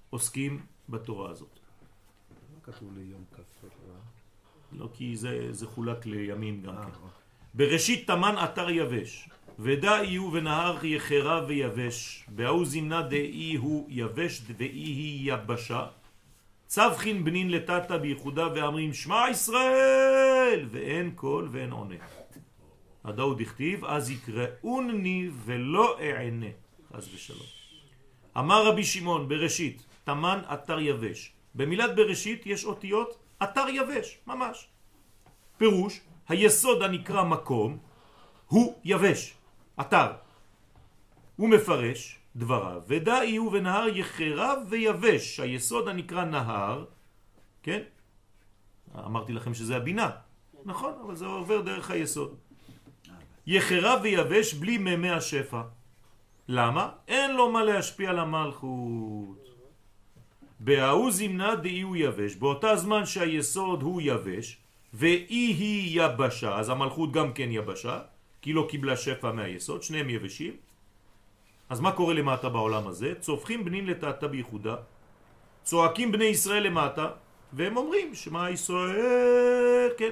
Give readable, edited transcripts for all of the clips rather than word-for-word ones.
עוסקים בתורה הזאת. מה כתוב לי יום כ"ח? לא, כי זה חולק לימים גם כן. בראשית תמן אתר יבש, ודא יהיו ונהר יחרה ויבש, בהוא זמנה דאי הוא יבש ואי היא יבשה, צבחין בנין לטאטה בייחודה ואמרים שמע ישראל, ואין קול ואין עונה. הדאו דכתיב, אז יקראוני ולא אענה, חס ושלום. אמר רבי שמעון בראשית, תמן אתר יבש. במילת בראשית יש אותיות אתר יבש, ממש. פירוש, היסוד הנקרא מקום הוא יבש, אתר. הוא מפרש דבריו, ודא יהיו ונהר יחרב ויבש, היסוד הנקרא נהר, כן? אמרתי לכם שזה הבינה, נכון? אבל זה עובר דרך היסוד. יחרב ויבש בלי מימי השפע. למה? אין לו מה להשפיע על המלכות. בהוא זמנה דאי הוא יבש, באותה זמן שהיסוד הוא יבש, ואי היא יבשה, אז המלכות גם כן יבשה, כי לא קיבלה שפע מהיסוד, שניהם יבשים. אז מה קורה למטה בעולם הזה? צופחים בנין לטאטה בייחודה, צועקים בני ישראל למטה, והם אומרים שמע ישראל, כן.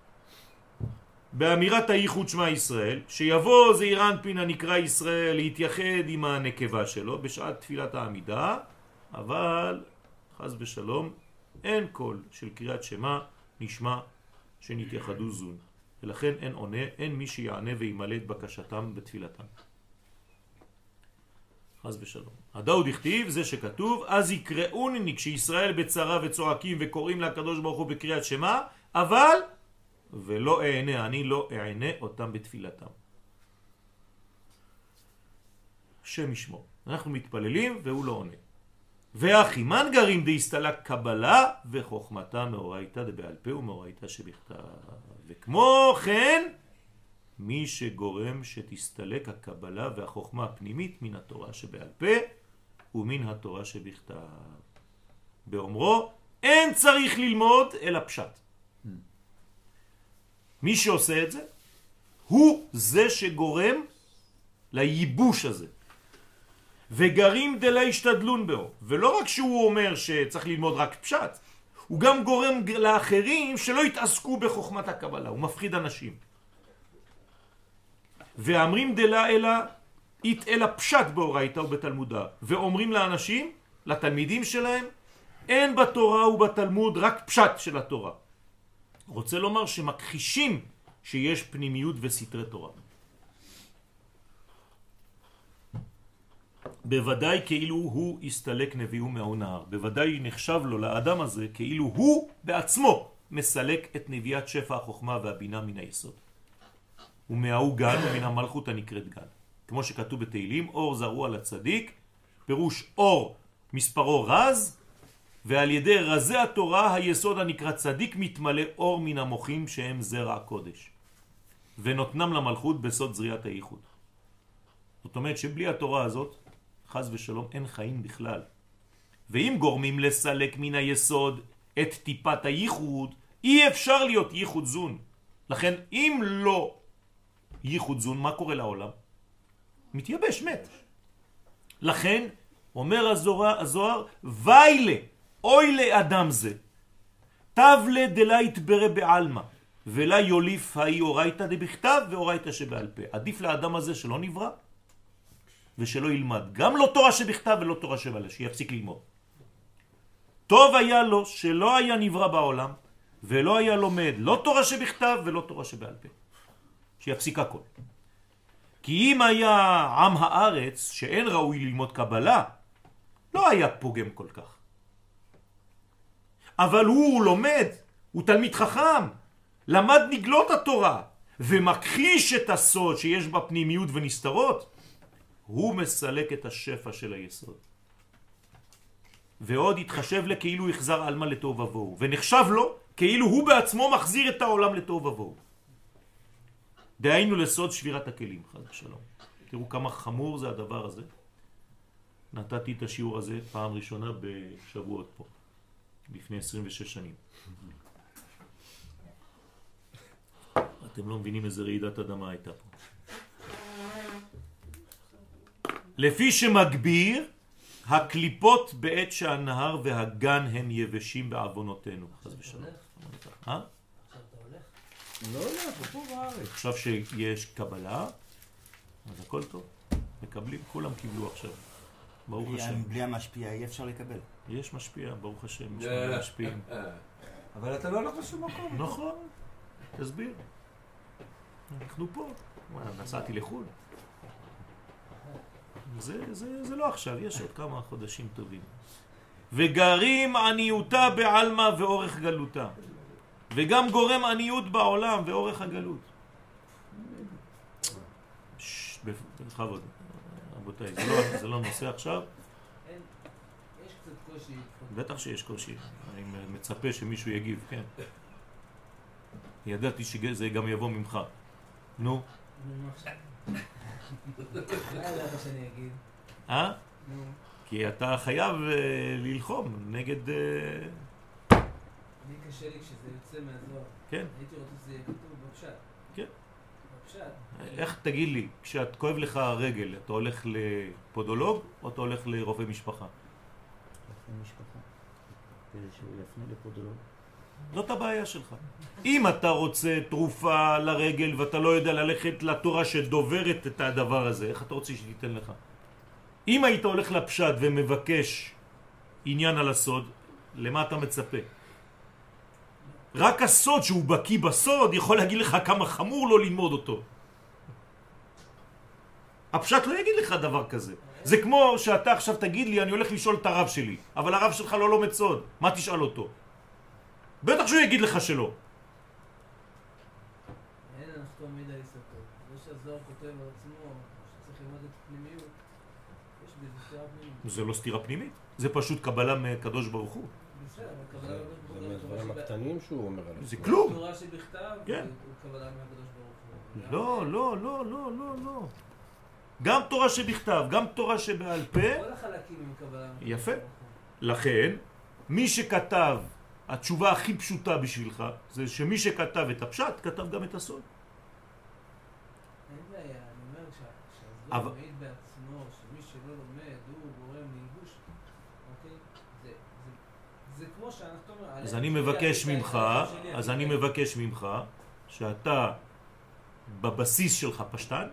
באמירת הייחוד שמע ישראל, שיבוא זעיר אנפין הנקרא ישראל להתייחד עם הנקבה שלו בשעת תפילת העמידה, אבל חס ושלום אין קול של קריאת שמה נשמע שנתייחדו זון, ולכן אין עונה, אין מי שיענה וימלא את בקשתם בתפילתם. חס ושלום. הדאו דכתיב, זה שכתוב, אז יקראוני, כשישראל בצרה וצועקים וקוראים לקדוש ברוך הוא בקריאת שמה, אבל ולא אענה, אני לא אענה אותם בתפילתם. השם ישמור. אנחנו מתפללים והוא לא עונה. והחימן גרים דהסתלק קבלה וחוכמתה מאורייתא דבעל פה ומאורייתא שבכתב. וכמו כן, מי שגורם שתסתלק הקבלה והחוכמה הפנימית מן התורה שבעל פה ומן התורה שבכתב. באומרו, אין צריך ללמוד אלא פשט. מי שעושה את זה, הוא זה שגורם לייבוש הזה. וגרים דלה השתדלון בו. ולא רק שהוא אומר שצריך ללמוד רק פשט, הוא גם גורם לאחרים שלא יתעסקו בחוכמת הקבלה. הוא מפחיד אנשים. ואמרים דלה אלא אית אלא פשט באורייתא ובתלמודה. ואומרים לאנשים, לתלמידים שלהם, אין בתורה ובתלמוד רק פשט של התורה. רוצה לומר שמכחישים שיש פנימיות וסתרי תורה. בוודאי כאילו הוא הסתלק נביאו מהנהר. בוודאי נחשב לו לאדם הזה כאילו הוא בעצמו מסלק את נביאת שפע החוכמה והבינה מן היסוד. ומההוא גן ומן המלכות הנקראת גן. כמו שכתוב בתהילים, אור זרוע על הצדיק, פירוש אור מספרו רז, ועל ידי רזי התורה היסוד הנקרא צדיק מתמלא אור מן המוחים שהם זרע הקודש. ונותנם למלכות בסוד זריעת הייחוד. זאת אומרת שבלי התורה הזאת, חס ושלום, אין חיים בכלל. ואם גורמים לסלק מן היסוד את טיפת הייחוד, אי אפשר להיות ייחוד זון. לכן אם לא ייחוד זון, מה קורה לעולם? מתייבש, מת. לכן אומר הזוהר, ויילה, אוי לאדם זה, תבלה דלה יתברא בעלמא, ולה יוליף האי אורייתא דבכתב ואורייתא שבעל פה. עדיף לאדם הזה שלא נברא, ושלא ילמד. גם לא תורה שבכתב ולא תורה שבעל פה, שיפסיק ללמוד. טוב היה לו שלא היה נברא בעולם, ולא היה לומד לא תורה שבכתב ולא תורה שבעל פה. שיפסיק הכל. כי אם היה עם הארץ שאין ראוי ללמוד קבלה, לא היה פוגם כל כך. אבל הוא לומד, הוא תלמיד חכם, למד נגלות התורה, ומכחיש את הסוד שיש בה פנימיות ונסתרות, הוא מסלק את השפע של היסוד. ועוד התחשב לכאילו יחזר אלמה לטוב ובוהו, ונחשב לו כאילו הוא בעצמו מחזיר את העולם לטוב ובוהו. דהיינו לסוד שבירת הכלים, חד ושלום. תראו כמה חמור זה הדבר הזה. נתתי את השיעור הזה פעם ראשונה בשבועות פה, לפני 26 שנים. אתם לא מבינים איזה רעידת אדמה הייתה פה. לפי שמגביר הקליפות בעת שהנהר והגן הם יבשים בעוונותינו. חס ושלום. עכשיו אתה הולך? לא הולך, פה בארץ. עכשיו שיש קבלה, אז הכל טוב. מקבלים, כולם קיבלו עכשיו. ברוך השם. בלי המשפיע אי אפשר לקבל. יש משפיע, ברוך השם, יש מלא משפיעים. אבל אתה לא הולך לשום מקום. נכון, תסביר. אנחנו פה. נסעתי לחו"ל. זה לא עכשיו, יש עוד כמה חודשים טובים. וגרים עניותה בעלמא ואורך גלותה. וגם גורם עניות בעולם ואורך הגלות. בכבוד, רבותיי, זה לא נושא עכשיו. יש קצת קושי. בטח שיש קושי. אני מצפה שמישהו יגיב, כן. ידעתי שזה גם יבוא ממך. נו. מה ידעת שאני אגיד? נו. כי אתה חייב ללחום נגד... לי קשה לי כשזה יוצא מהזוהר. כן. הייתי רוצה שזה יהיה כתוב בפשט. כן. בפשט. איך תגיד לי, כשאת כואב לך הרגל, אתה הולך לפודולוג או אתה הולך לרופא משפחה? רופא משפחה. כדי שהוא יפנה לפודולוג. זאת הבעיה שלך. אם אתה רוצה תרופה לרגל ואתה לא יודע ללכת לתורה שדוברת את הדבר הזה, איך אתה רוצה שתיתן לך? אם היית הולך לפשט ומבקש עניין על הסוד, למה אתה מצפה? רק הסוד שהוא בקי בסוד יכול להגיד לך כמה חמור לא ללמוד אותו. הפשט לא יגיד לך דבר כזה. זה כמו שאתה עכשיו תגיד לי, אני הולך לשאול את הרב שלי, אבל הרב שלך לא לומד סוד. מה תשאל אותו? בטח שהוא יגיד לך שלא. אין הנחתום מידע יסתור. זה שהזוהר כותב על עצמו שצריך ללמוד את הפנימיות, יש בזה סתירה פנימית. זה לא סתירה פנימית, זה פשוט קבלה מקדוש ברוך הוא. בסדר, אבל קבלה זה מהדברים הקטנים שהוא אומר עליו. זה כלום. תורה שבכתב, כן. הוא קבלה מהקדוש ברוך הוא. לא, לא, לא, לא, לא, לא. גם תורה שבכתב, גם תורה שבעל פה. כל החלקים הם קבלה מהקדוש יפה. ברוך הוא. לכן, מי שכתב, התשובה הכי פשוטה בשבילך, זה שמי שכתב את הפשט, כתב גם את הסוד. אין בעיה, אני אומר אבל- שהזוהר מעיד בעצמו, שמי שלא לומד הוא גורם לייבוש. אוקיי? זה כמו שאנחנו אומרים... אז אני מבקש ממך, שאתה בבסיס שלך פשטן,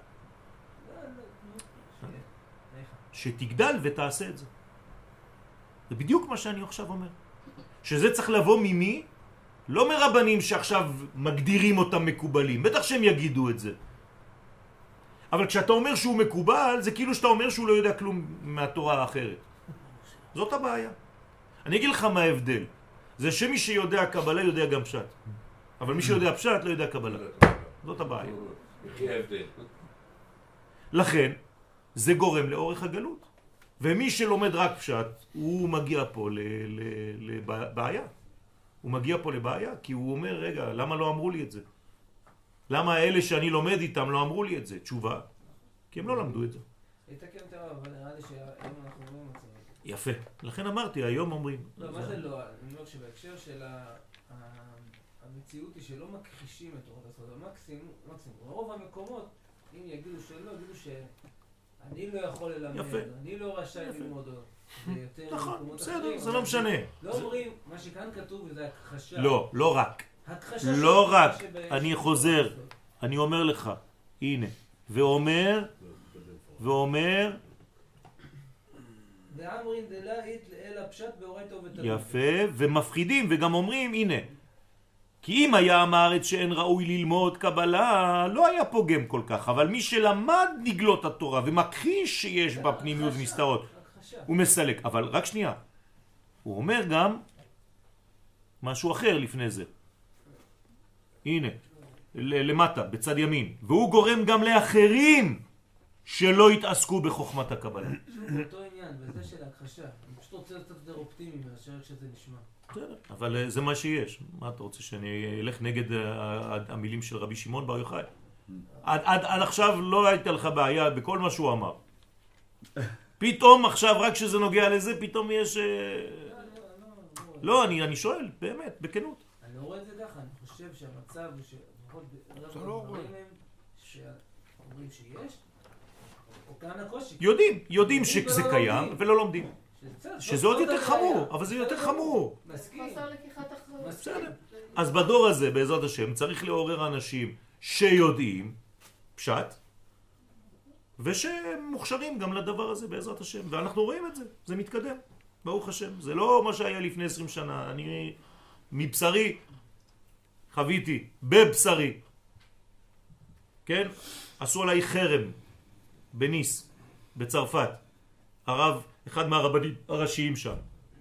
שתגדל ותעשה את זה. זה בדיוק מה שאני עכשיו אומר. שזה צריך לבוא ממי? לא מרבנים שעכשיו מגדירים אותם מקובלים. בטח שהם יגידו את זה. אבל כשאתה אומר שהוא מקובל, זה כאילו שאתה אומר שהוא לא יודע כלום מהתורה האחרת. זאת הבעיה. אני אגיד לך מה ההבדל. זה שמי שיודע קבלה יודע גם פשט. אבל מי שיודע פשט לא יודע קבלה. זאת הבעיה. לכן, זה גורם לאורך הגלות. ומי שלומד רק פשט, הוא מגיע פה לבעיה. הוא מגיע פה לבעיה, כי הוא אומר, רגע, למה לא אמרו לי את זה? למה האלה שאני לומד איתם לא אמרו לי את זה? תשובה, כי הם לא למדו את זה. יתקן את הרב, אבל נראה לי שהיום אנחנו אומרים את זה. יפה. לכן אמרתי, היום אומרים. לא, מה זה לא? אני אומר שבהקשר של המציאות היא שלא מכחישים את תורת הסוד. המקסימום, ברוב המקומות, אם יגידו שלא, יגידו שאני לא יכול ללמד, יפה. אני לא רשאי ללמוד עוד. זה יותר נכון, מקומות בסדר, אחרים, זה אבל לא משנה. לא אומרים, מה שכאן כתוב זה הכחשה. לא, לא רק. הכחשה לא של- רק. שבהם- אני חוזר. אני אומר לך, הנה. ואומר, ואמרין דלאית לאל הפשט באורייתא ובתלמוד. יפה, ומפחידים, וגם אומרים, הנה. כי אם היה המארץ שאין ראוי ללמוד קבלה, לא היה פוגם כל כך. אבל מי שלמד נגלות התורה ומכחיש שיש בה פנימיות ונסתרות, הכחשה. הוא מסלק. אבל רק שנייה. הוא אומר גם משהו אחר לפני זה. הנה, למטה, בצד ימין. והוא גורם גם לאחרים שלא יתעסקו בחוכמת הקבלה. זה אותו עניין, וזה של ההכחשה. אני פשוט רוצה קצת יותר אופטימי מאשר איך שזה נשמע. בסדר, אבל זה מה שיש. מה אתה רוצה, שאני אלך נגד המילים של רבי שמעון בר יוחאי? עד עכשיו לא הייתה לך בעיה בכל מה שהוא אמר. פתאום עכשיו, רק כשזה נוגע לזה, פתאום יש... לא, אני שואל, באמת, בכנות. אני לא רואה את זה ככה, אני חושב שהמצב הוא שלפחות אתה לא רואה. שאומרים שיש, או כאן הקושי. יודעים שזה קיים ולא לומדים. שזה עוד יותר חמור, אבל זה יותר חמור. מסכים. חוסר לקיחת אחריות. בסדר. אז בדור הזה, בעזרת השם, צריך לעורר אנשים שיודעים פשט, ושמוכשרים גם לדבר הזה בעזרת השם. ואנחנו רואים את זה, זה מתקדם, ברוך השם. זה לא מה שהיה לפני 20 שנה. אני מבשרי חוויתי, בבשרי. כן? עשו עליי חרם בניס, בצרפת. הרב, אחד מהרבנים הראשיים שם.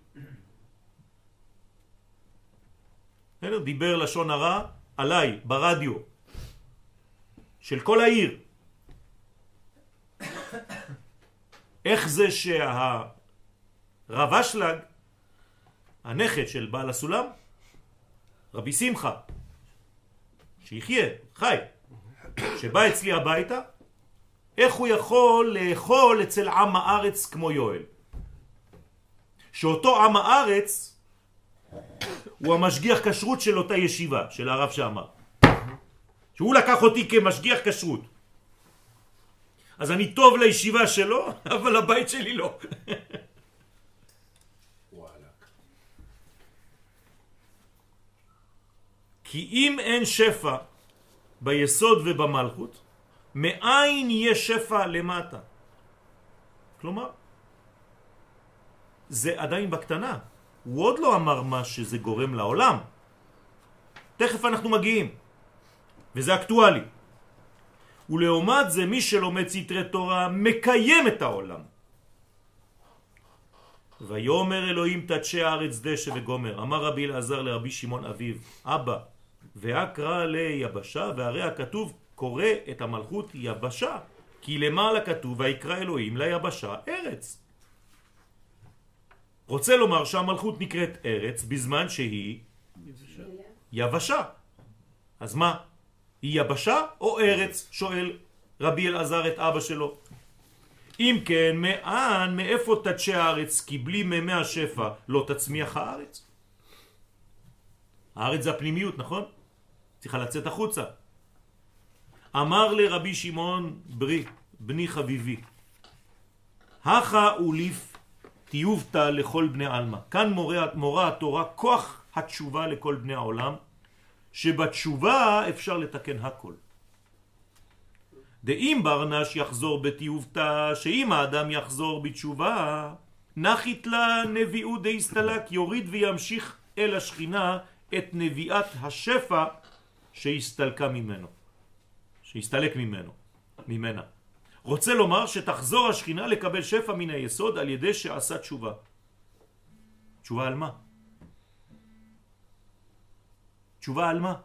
דיבר לשון הרע עליי ברדיו של כל העיר. איך זה שהרב אשלג, הנכד של בעל הסולם, רבי שמחה, שיחיה, חי, שבא אצלי הביתה, איך הוא יכול לאכול אצל עם הארץ כמו יואל? שאותו עם הארץ הוא המשגיח כשרות של אותה ישיבה, של הרב שאמר. שהוא לקח אותי כמשגיח כשרות. אז אני טוב לישיבה שלו, אבל לבית שלי לא. כי אם אין שפע ביסוד ובמלכות, מאין יהיה שפע למטה? כלומר, זה עדיין בקטנה. הוא עוד לא אמר מה שזה גורם לעולם. תכף אנחנו מגיעים. וזה אקטואלי. ולעומת זה מי שלומד סתרי תורה מקיים את העולם. ויאמר אלוהים תדשי הארץ דשא וגומר. אמר רבי אלעזר לרבי שמעון אביו, אבא, והקרא ליבשה, והרי הכתוב קורא את המלכות יבשה, כי למעלה כתוב ויקרא אלוהים ליבשה ארץ. רוצה לומר שהמלכות נקראת ארץ בזמן שהיא יבשה. אז מה? היא יבשה או ארץ? שואל רבי אלעזר את אבא שלו. אם כן, מאיפה תדשי הארץ? כי בלי מימי השפע לא תצמיח הארץ. הארץ זה הפנימיות, נכון? צריכה לצאת החוצה. אמר לרבי שמעון בני חביבי, הכה אוליף תיובתא לכל בני אלמה. כאן מורה התורה כוח התשובה לכל בני העולם, שבתשובה אפשר לתקן הכל. דאם ברנש יחזור בתיובתא, שאם האדם יחזור בתשובה, נחית לה נביאו דהסתלק, יוריד וימשיך אל השכינה את נביאת השפע שהסתלקה ממנו, שהסתלק ממנה. רוצה לומר שתחזור השכינה לקבל שפע מן היסוד על ידי שעשה תשובה. תשובה על מה? תשובה על מה?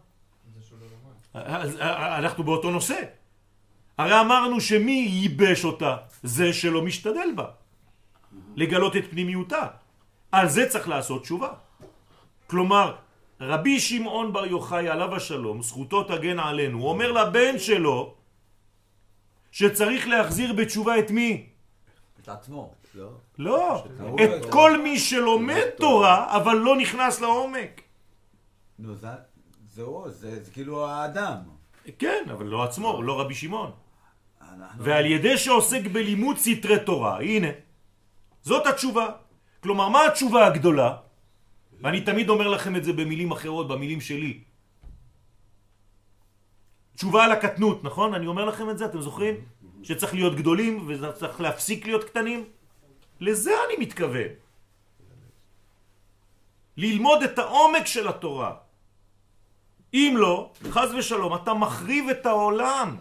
אנחנו באותו נושא. הרי אמרנו שמי ייבש אותה? זה שלא משתדל בה. לגלות את פנימיותה. על זה צריך לעשות תשובה. כלומר, רבי שמעון בר יוחאי עליו השלום, זכותו תגן עלינו, הוא אומר לבן שלו שצריך להחזיר בתשובה את מי? את עצמו. לא. את כל מי שלומד תורה אבל לא נכנס לעומק. נו, זה כאילו האדם. כן, אבל לא עצמו, לא רבי שמעון. ועל ידי שעוסק בלימוד סתרי תורה, הנה, זאת התשובה. כלומר, מה התשובה הגדולה? ואני תמיד אומר לכם את זה במילים אחרות, במילים שלי. תשובה על הקטנות, נכון? אני אומר לכם את זה, אתם זוכרים? שצריך להיות גדולים וצריך להפסיק להיות קטנים? לזה אני מתכוון. ללמוד את העומק של התורה. אם לא, חס ושלום, אתה מחריב את העולם.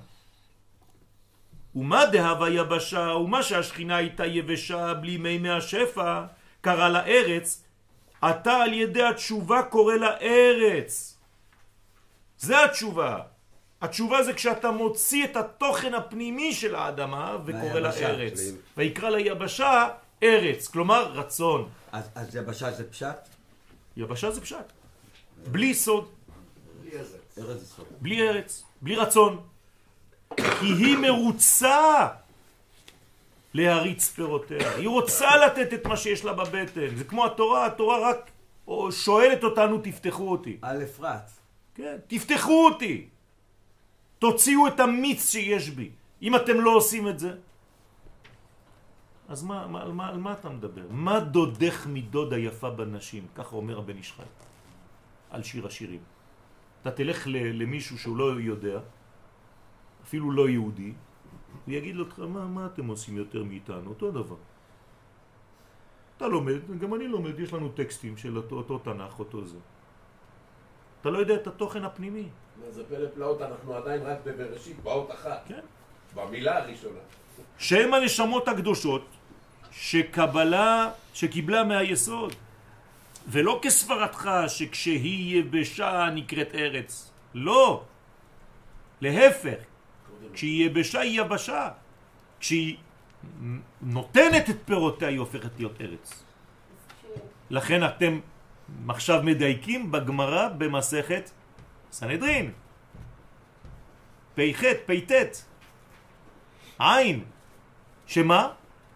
ומה דהבה יבשה, ומה שהשכינה הייתה יבשה בלי מימי השפע, קרא לארץ, אתה על ידי התשובה קורא לארץ. זה התשובה. התשובה זה כשאתה מוציא את התוכן הפנימי של האדמה וקורא לארץ. ויקרא ליבשה ארץ, כלומר רצון. אז יבשה זה פשט? יבשה זה פשט. בלי סוד. ארץ זה סוד. בלי ארץ, בלי רצון. כי היא מרוצה להריץ פירותיה. היא רוצה לתת את מה שיש לה בבטן. זה כמו התורה, התורה רק שואלת אותנו, תפתחו אותי. א' רץ. כן, תפתחו אותי. תוציאו את המיץ שיש בי. אם אתם לא עושים את זה, אז על מה אתה מדבר? מה דודך מדוד היפה בנשים? ככה אומר הבן איש חי על שיר השירים. אתה תלך למישהו שהוא לא יודע, אפילו לא יהודי, הוא יגיד לך, מה אתם עושים יותר מאיתנו? אותו דבר. אתה לומד, גם אני לומד, יש לנו טקסטים של אותו תנ"ך, אותו זה. אתה לא יודע את התוכן הפנימי. זה פלא פלאות, אנחנו עדיין רק בבראשית, באות אחת. כן. במילה הראשונה. שהם הנשמות הקדושות שקיבלה מהיסוד. ולא כסברתך שכשהיא יבשה נקראת ארץ. לא. להפך. כשהיא יבשה היא יבשה. כשהיא נותנת את פירותיה היא הופכת להיות ארץ. לכן אתם עכשיו מדייקים בגמרא במסכת סנהדרין. פ"ח, פ"ט. עין. שמה?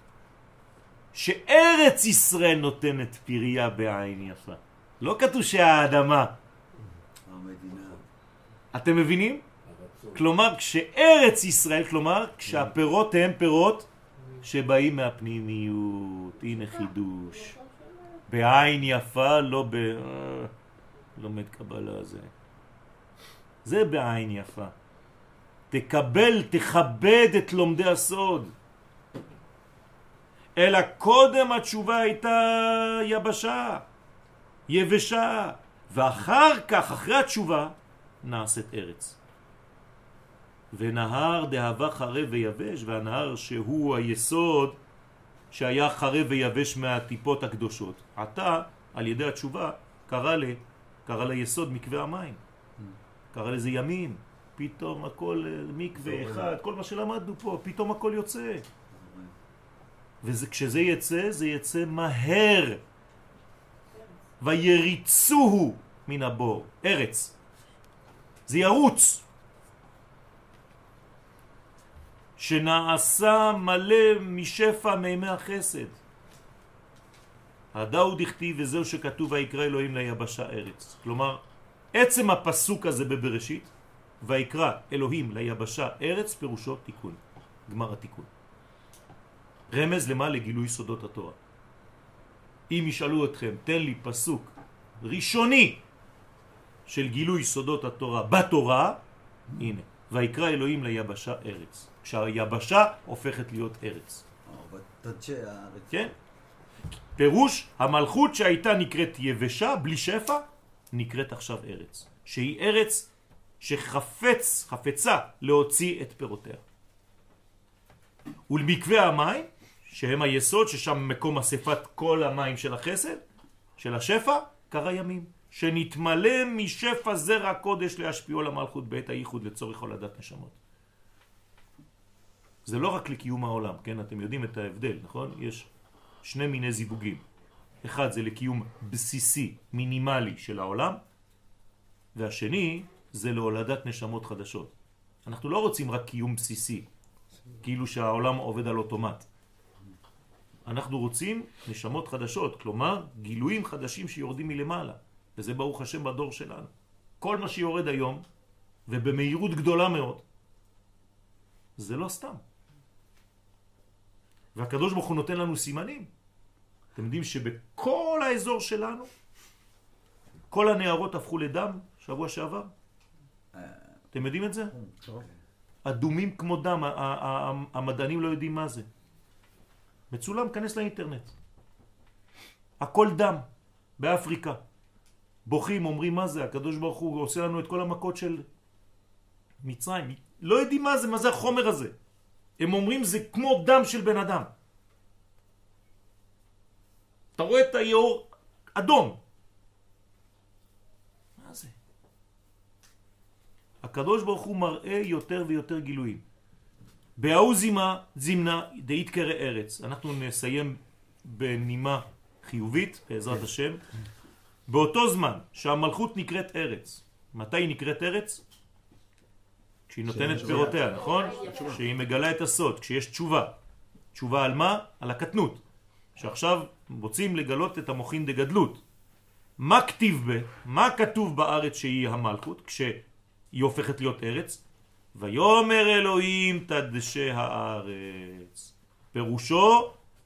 שארץ ישראל נותנת פריה בעין יפה. לא כתוב שהאדמה. המדינה. אתם מבינים? כלומר, כשארץ ישראל, כלומר, כשהפירות הם פירות שבאים מהפנימיות. הנה חידוש. בעין יפה, לא לומד קבלה זה. זה בעין יפה. תקבל, תכבד את לומדי הסוד. אלא קודם התשובה הייתה יבשה, יבשה, ואחר כך, אחרי התשובה, נעשית ארץ. ונהר דהבה חרב ויבש, והנהר שהוא היסוד שהיה חרב ויבש מהטיפות הקדושות. עתה, על ידי התשובה, קרא ליסוד מקווה המים. קרא לזה ימים. פתאום הכל מקווה אחד, כל מה שלמדנו פה, פתאום הכל יוצא. וכשזה יצא, זה יצא מהר. ויריצוהו מן הבור. ארץ. זה ירוץ. שנעשה מלא משפע מימי החסד. הדאו דכתיב וזהו שכתוב ויקרא אלוהים ליבשה ארץ. כלומר, עצם הפסוק הזה בבראשית, ויקרא אלוהים ליבשה ארץ, פירושו תיקון. גמר התיקון. רמז למה? לגילוי סודות התורה. אם ישאלו אתכם, תן לי פסוק ראשוני של גילוי סודות התורה בתורה, הנה, ויקרא אלוהים ליבשה ארץ. כשהיבשה הופכת להיות ארץ. בתדשי הארץ. כן? פירוש, המלכות שהייתה נקראת יבשה, בלי שפע, נקראת עכשיו ארץ. שהיא ארץ שחפצה להוציא את פירותיה. ולמקווה המים, שהם היסוד, ששם מקום אספת כל המים של החסד, של השפע, קרא ימים. שנתמלא משפע זרע הקודש להשפיעו למלכות בעת הייחוד לצורך הולדת נשמות. זה לא רק לקיום העולם, כן? אתם יודעים את ההבדל, נכון? יש שני מיני זיווגים. אחד זה לקיום בסיסי, מינימלי של העולם, והשני זה להולדת נשמות חדשות. אנחנו לא רוצים רק קיום בסיסי, כאילו שהעולם עובד על אוטומט. אנחנו רוצים נשמות חדשות, כלומר גילויים חדשים שיורדים מלמעלה. וזה ברוך השם בדור שלנו. כל מה שיורד היום, ובמהירות גדולה מאוד, זה לא סתם. והקדוש ברוך הוא נותן לנו סימנים. אתם יודעים שבכל האזור שלנו, כל הנערות הפכו לדם שבוע שעבר? אתם יודעים את זה? אדומים כמו דם, המדענים לא יודעים מה זה. מצולם, כנס לאינטרנט. הכל דם, באפריקה. בוכים, אומרים מה זה, הקדוש ברוך הוא עושה לנו את כל המכות של מצרים. לא יודעים מה זה החומר הזה. הם אומרים זה כמו דם של בן אדם. אתה רואה את היאור אדום. מה זה? הקדוש ברוך הוא מראה יותר ויותר גילויים. בהאו זימנה דאית קרא ארץ. אנחנו נסיים בנימה חיובית, בעזרת השם. באותו זמן שהמלכות נקראת ארץ. מתי היא נקראת ארץ? כשהיא נותנת פירותיה, נכון? שהיא מגלה את הסוד, כשיש תשובה. תשובה על מה? על הקטנות. שעכשיו רוצים לגלות את המוחין דגדלות. מה כתיב מה כתוב בארץ שהיא המלכות, כשהיא הופכת להיות ארץ? ויאמר אלוהים תדשא הארץ. פירושו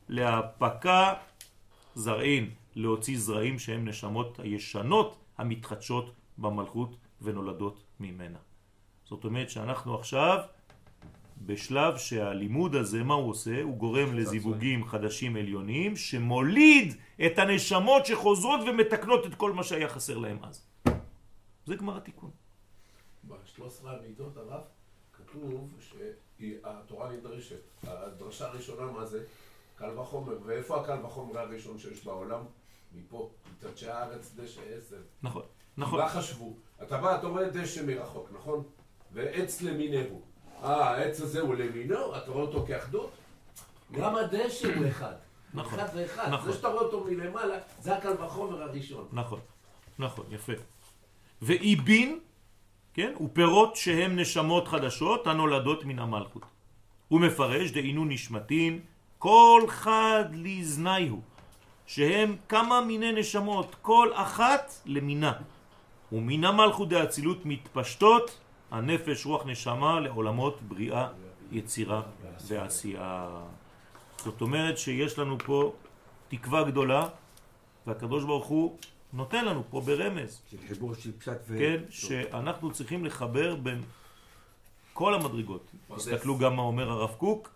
להפקה זרעין, להוציא זרעים שהם נשמות הישנות המתחדשות במלכות ונולדות ממנה. זאת אומרת שאנחנו עכשיו בשלב שהלימוד הזה, מה הוא עושה? הוא גורם לזיווגים חדשים עליוניים שמוליד את הנשמות שחוזרות ומתקנות את כל מה שהיה חסר להם אז. זה גמר התיקון. ב-13 המידות הרב כתוב שהתורה נדרשת. הדרשה הראשונה מה זה? קל וחומר. ואיפה הקל וחומר הראשון שיש בעולם? מפה. מתדשי הארץ דשא עשב. נכון, נכון. מה חשבו? אתה בא, אתה רואה דשא מרחוק, נכון? ועץ למינהו. העץ הזה הוא למינו, אתה רואה אותו כאחדות? גם הדשא הוא אחד. נכון. אחד ואחד. נכון. זה שאתה רואה אותו מלמעלה, זה הקל וחומר הראשון. נכון, נכון, יפה. ואיבין, כן, ופירות שהם נשמות חדשות הנולדות מן המלכות. הוא מפרש דהינו נשמתין כל חד לזניהו, שהם כמה מיני נשמות, כל אחת למינה. ומן המלכות דאצילות מתפשטות הנפש רוח נשמה לעולמות בריאה, יצירה ועשייה. זאת אומרת שיש לנו פה תקווה גדולה, והקדוש ברוך הוא נותן לנו פה ברמז. של חיבור של פשט ו... כן, שאנחנו צריכים לחבר בין כל המדרגות. תסתכלו גם מה אומר הרב קוק,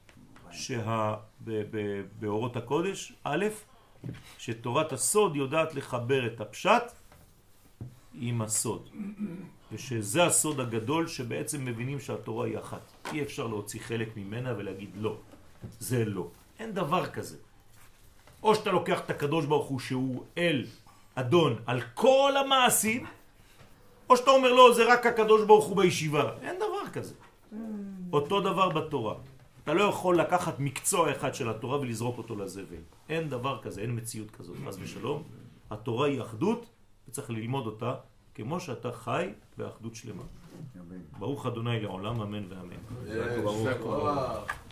באורות הקודש, א', שתורת הסוד יודעת לחבר את הפשט עם הסוד. ושזה הסוד הגדול שבעצם מבינים שהתורה היא אחת. אי אפשר להוציא חלק ממנה ולהגיד לא. זה לא. אין דבר כזה. או שאתה לוקח את הקדוש ברוך הוא שהוא אל אדון על כל המעשים, או שאתה אומר לא, זה רק הקדוש ברוך הוא בישיבה. אין דבר כזה. אותו דבר בתורה. אתה לא יכול לקחת מקצוע אחד של התורה ולזרוק אותו לזבל. אין דבר כזה, אין מציאות כזאת. חס ושלום. התורה היא אחדות וצריך ללמוד אותה כמו שאתה חי באחדות שלמה. ברוך אדוני לעולם, אמן ואמן. ברוך.